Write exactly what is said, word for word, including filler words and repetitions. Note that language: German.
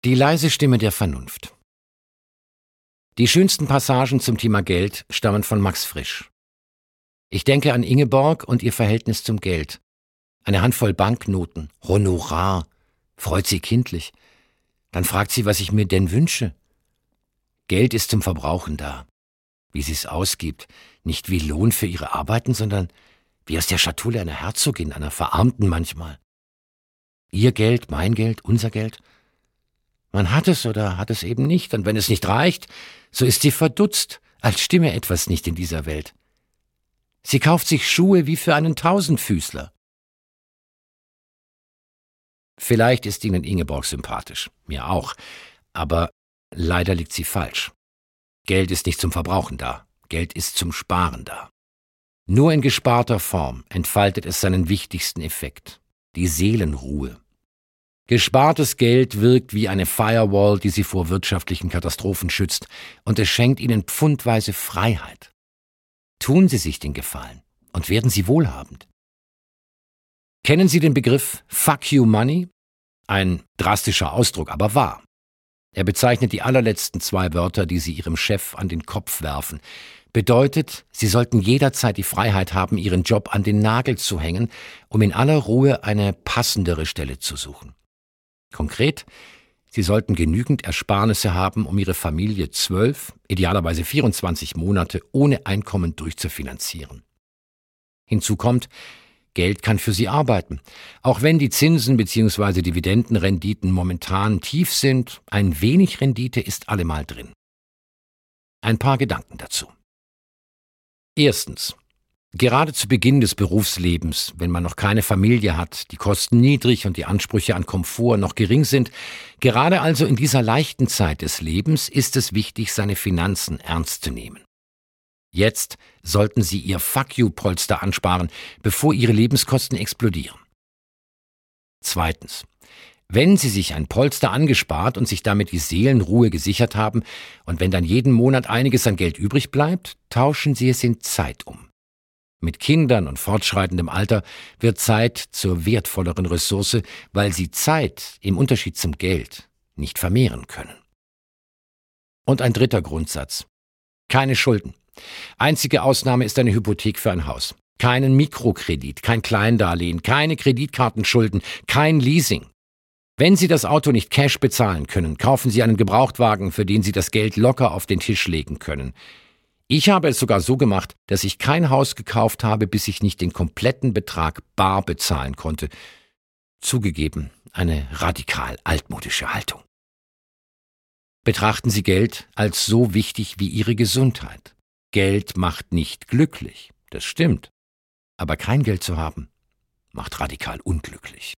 Die leise Stimme der Vernunft. Die schönsten Passagen zum Thema Geld stammen von Max Frisch. Ich denke an Ingeborg und ihr Verhältnis zum Geld. Eine Handvoll Banknoten, Honorar, freut sie kindlich. Dann fragt sie, was ich mir denn wünsche. Geld ist zum Verbrauchen da. Wie sie es ausgibt, nicht wie Lohn für ihre Arbeiten, sondern wie aus der Schatulle einer Herzogin, einer Verarmten manchmal. Ihr Geld, mein Geld, unser Geld. Man hat es oder hat es eben nicht, und wenn es nicht reicht, so ist sie verdutzt, als stimme etwas nicht in dieser Welt. Sie kauft sich Schuhe wie für einen Tausendfüßler. Vielleicht ist Ihnen Ingeborg sympathisch, mir auch, aber leider liegt sie falsch. Geld ist nicht zum Verbrauchen da, Geld ist zum Sparen da. Nur in gesparter Form entfaltet es seinen wichtigsten Effekt, die Seelenruhe. Gespartes Geld wirkt wie eine Firewall, die Sie vor wirtschaftlichen Katastrophen schützt, und es schenkt Ihnen pfundweise Freiheit. Tun Sie sich den Gefallen und werden Sie wohlhabend. Kennen Sie den Begriff Fuck you Money? Ein drastischer Ausdruck, aber wahr. Er bezeichnet die allerletzten zwei Wörter, die Sie Ihrem Chef an den Kopf werfen. Bedeutet, Sie sollten jederzeit die Freiheit haben, Ihren Job an den Nagel zu hängen, um in aller Ruhe eine passendere Stelle zu suchen. Konkret, Sie sollten genügend Ersparnisse haben, um Ihre Familie zwölf, idealerweise vierundzwanzig Monate ohne Einkommen durchzufinanzieren. Hinzu kommt, Geld kann für Sie arbeiten. Auch wenn die Zinsen bzw. Dividendenrenditen momentan tief sind, ein wenig Rendite ist allemal drin. Ein paar Gedanken dazu. Erstens. Gerade zu Beginn des Berufslebens, wenn man noch keine Familie hat, die Kosten niedrig und die Ansprüche an Komfort noch gering sind, gerade also in dieser leichten Zeit des Lebens ist es wichtig, seine Finanzen ernst zu nehmen. Jetzt sollten Sie Ihr Fuck-you-Polster ansparen, bevor Ihre Lebenskosten explodieren. Zweitens. Wenn Sie sich ein Polster angespart und sich damit die Seelenruhe gesichert haben und wenn dann jeden Monat einiges an Geld übrig bleibt, tauschen Sie es in Zeit um. Mit Kindern und fortschreitendem Alter wird Zeit zur wertvolleren Ressource, weil Sie Zeit im Unterschied zum Geld nicht vermehren können. Und ein dritter Grundsatz. Keine Schulden. Einzige Ausnahme ist eine Hypothek für ein Haus. Keinen Mikrokredit, kein Kleindarlehen, keine Kreditkartenschulden, kein Leasing. Wenn Sie das Auto nicht Cash bezahlen können, kaufen Sie einen Gebrauchtwagen, für den Sie das Geld locker auf den Tisch legen können. Ich habe es sogar so gemacht, dass ich kein Haus gekauft habe, bis ich nicht den kompletten Betrag bar bezahlen konnte. Zugegeben, eine radikal altmodische Haltung. Betrachten Sie Geld als so wichtig wie Ihre Gesundheit. Geld macht nicht glücklich, das stimmt. Aber kein Geld zu haben, macht radikal unglücklich.